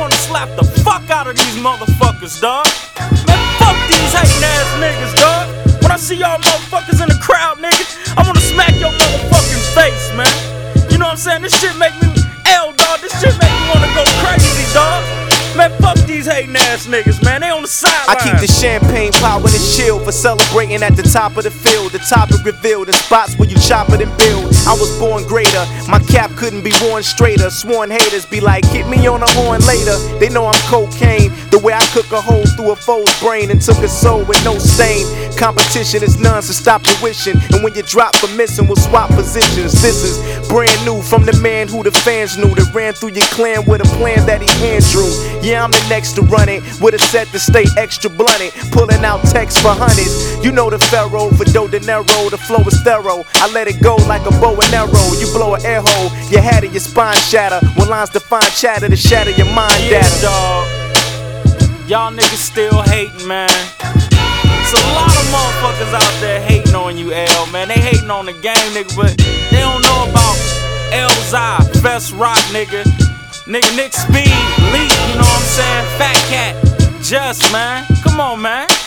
wanna slap the fuck out of these motherfuckers, dog. Man, fuck these hating ass niggas, dog. When I see y'all motherfuckers in the crowd, nigga, I wanna smack your motherfucking face, man. You know what I'm saying? This shit make me dog. This shit make me wanna go crazy, dog. Man, fuck these hating ass niggas, man. They on the sideline. I keep the champagne poppin' and chill for celebrating at the top of the field. The topic revealed in spots where you chop it and build. I was born greater, my cap couldn't be worn straighter. Sworn haters be like, hit me on the horn later. They know I'm cocaine, the way I cook a hole through a foe's brain and took a soul with no stain. Competition is none, so stop your wishing. And when you drop for missing, we'll swap positions. This is brand new from the man who the fans knew, that ran through your clan with a plan that he hand drew. Yeah, I'm the next to run it, with a set to stay extra blunted, pulling out texts for hundreds. You know the pharaoh, for Do De Niro, the flow is thorough. I let it go like a bow and arrow. You blow an air hole, your head and your spine shatter. When lines define chatter to shatter your mind data. Dog. Y'all niggas still hating, man. It's a lot of motherfuckers out there hating on you, L, man. They hating on the game, nigga, but they don't know about Elzai, Best Rock, nigga. Nigga, Nick Speed, Lee, you know what I'm saying? Fat Cat, Just, man. Come on, man.